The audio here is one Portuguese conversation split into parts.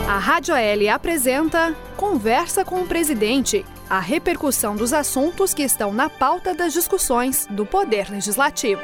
A Rádio AL apresenta Conversa com o Presidente, a repercussão dos assuntos que estão na pauta das discussões do Poder Legislativo.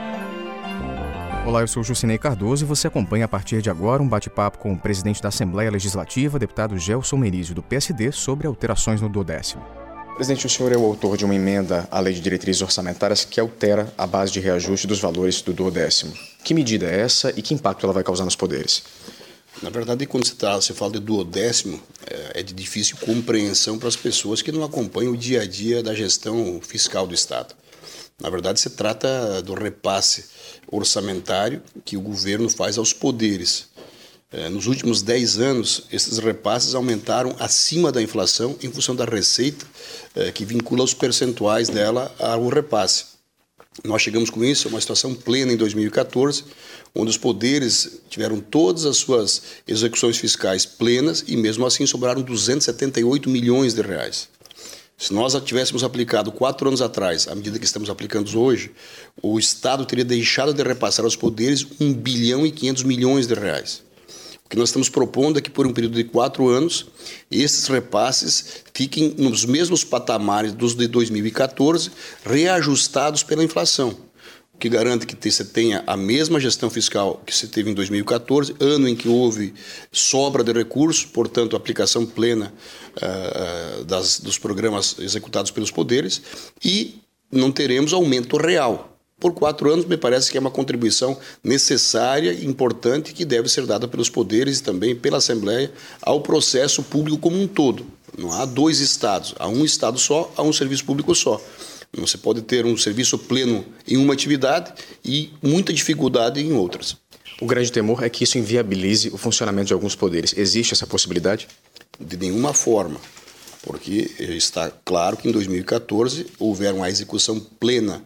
Olá, eu sou Jucinei Cardoso e você acompanha a partir de agora um bate-papo com o presidente da Assembleia Legislativa, deputado Gelson Merizio, do PSD, sobre alterações no 12º. Presidente, o senhor é o autor de uma emenda à Lei de Diretrizes Orçamentárias que altera a base de reajuste dos valores do 12º. Que medida é essa e que impacto ela vai causar nos poderes? Na verdade, quando se fala de 12º, é de difícil compreensão para as pessoas que não acompanham o dia a dia da gestão fiscal do Estado. Na verdade, se trata do repasse orçamentário que o governo faz aos poderes. Nos últimos 10 anos, esses repasses aumentaram acima da inflação em função da receita que vincula os percentuais dela ao repasse. Nós chegamos com isso a uma situação plena em 2014, onde os poderes tiveram todas as suas execuções fiscais plenas e mesmo assim sobraram 278 milhões de reais. Se nós tivéssemos aplicado 4 anos atrás, à medida que estamos aplicando hoje, o Estado teria deixado de repassar aos poderes 1 bilhão e 500 milhões de reais. O que nós estamos propondo é que por um período de 4 anos, esses repasses fiquem nos mesmos patamares dos de 2014, reajustados pela inflação, o que garante que você tenha a mesma gestão fiscal que se teve em 2014, ano em que houve sobra de recursos, portanto, aplicação plena dos programas executados pelos poderes, e não teremos aumento real. Por 4 anos, me parece que é uma contribuição necessária e importante que deve ser dada pelos poderes e também pela Assembleia ao processo público como um todo. Não há 2 estados, há um estado só, há um serviço público só. Não se pode ter um serviço pleno em uma atividade e muita dificuldade em outras. O grande temor é que isso inviabilize o funcionamento de alguns poderes. Existe essa possibilidade? De nenhuma forma. Porque está claro que em 2014 houveram uma execução plena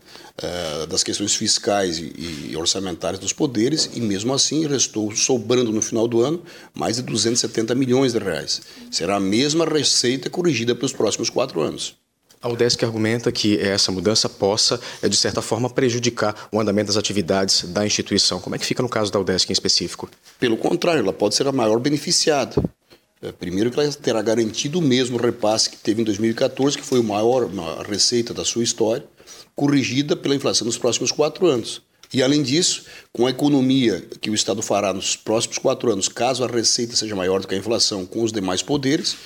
das questões fiscais e orçamentárias dos poderes e mesmo assim restou sobrando no final do ano mais de 270 milhões de reais. Será a mesma receita corrigida pelos próximos 4 anos. A UDESC argumenta que essa mudança possa, de certa forma, prejudicar o andamento das atividades da instituição. Como é que fica no caso da UDESC em específico? Pelo contrário, ela pode ser a maior beneficiada. Primeiro que ela terá garantido o mesmo repasse que teve em 2014, que foi a receita da sua história, corrigida pela inflação nos próximos 4 anos. E, além disso, com a economia que o Estado fará nos próximos 4 anos, caso a receita seja maior do que a inflação com os demais poderes,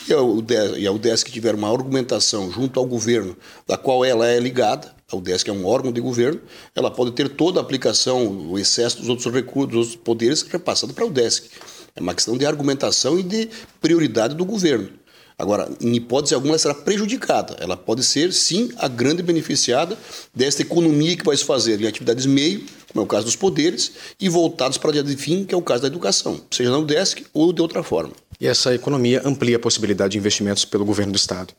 e a UDESC tiver uma argumentação junto ao governo, da qual ela é ligada, a UDESC é um órgão de governo, ela pode ter toda a aplicação, o excesso dos outros recursos, dos outros poderes, repassado para a UDESC. É uma questão de argumentação e de prioridade do governo. Agora, em hipótese alguma, ela será prejudicada. Ela pode ser, sim, a grande beneficiada desta economia que vai se fazer em atividades meio, como é o caso dos poderes, e voltados para a de fim, que é o caso da educação, seja na UDESC ou de outra forma. E essa economia amplia a possibilidade de investimentos pelo governo do Estado?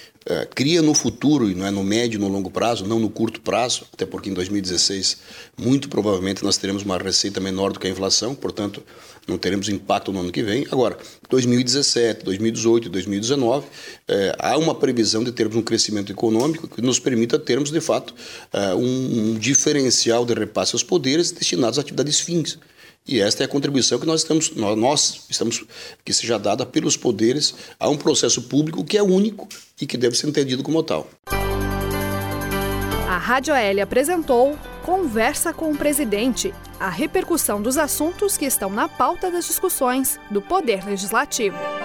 Cria no futuro, e não é no médio e no longo prazo, não no curto prazo, até porque em 2016, muito provavelmente nós teremos uma receita menor do que a inflação, portanto, não teremos impacto no ano que vem. Agora, 2017, 2018 e 2019, há uma previsão de termos um crescimento econômico que nos permita termos, de fato, um diferencial de repasse aos poderes destinados a atividades fins. E esta é a contribuição que nós estamos que seja dada pelos poderes a um processo público que é único e que deve ser entendido como tal. A Rádio AL apresentou Conversa com o Presidente, a repercussão dos assuntos que estão na pauta das discussões do Poder Legislativo.